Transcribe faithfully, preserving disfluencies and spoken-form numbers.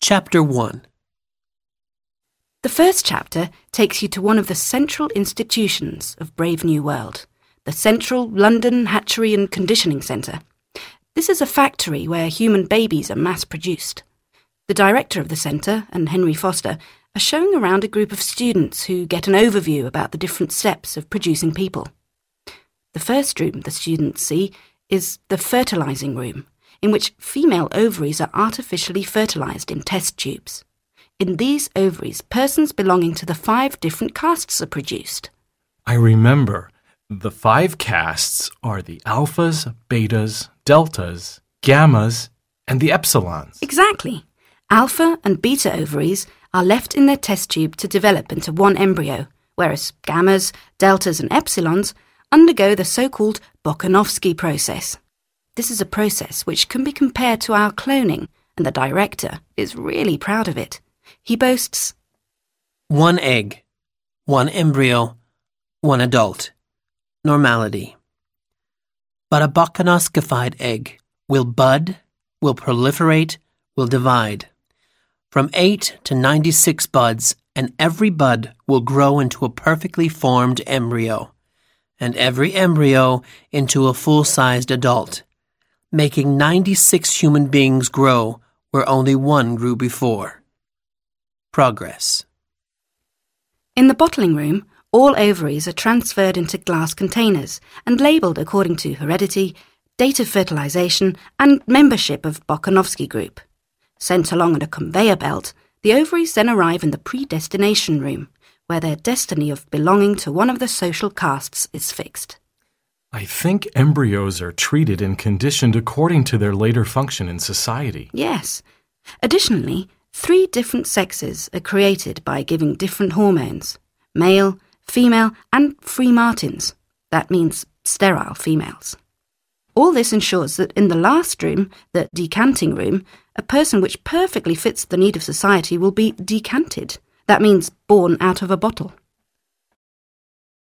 Chapter one. The first chapter takes you to one of the central institutions of Brave New World, the Central London Hatchery and Conditioning Centre. This is a factory where human babies are mass-produced. The director of the centre and Henry Foster are showing around a group of students who get an overview about the different steps of producing people. The first room the students see is the fertilising room, in which female ovaries are artificially fertilised in test tubes. In these ovaries, persons belonging to the five different castes are produced. I remember. The five castes are the alphas, betas, deltas, gammas, and the epsilons. Exactly. Alpha and beta ovaries are left in their test tube to develop into one embryo, whereas gammas, deltas, and epsilons undergo the so-called Bokanovsky process. This is a process which can be compared to our cloning, and the director is really proud of it. He boasts, One egg, one embryo, one adult. Normality. But a Bokanovskified egg will bud, will proliferate, will divide. From eight to ninety-six buds, and every bud will grow into a perfectly formed embryo, and every embryo into a full-sized adult, making ninety-six human beings grow where only one grew before. Progress. In the bottling room, all ovaries are transferred into glass containers and labelled according to heredity, date of fertilisation, and membership of Bokanovsky group. Sent along on a conveyor belt, the ovaries then arrive in the predestination room, where their destiny of belonging to one of the social castes is fixed. I think embryos are treated and conditioned according to their later function in society. Yes. Additionally, three different sexes are created by giving different hormones: male, female, and free martins. That means sterile females. All this ensures that in the last room, the decanting room, a person which perfectly fits the need of society will be decanted. That means born out of a bottle.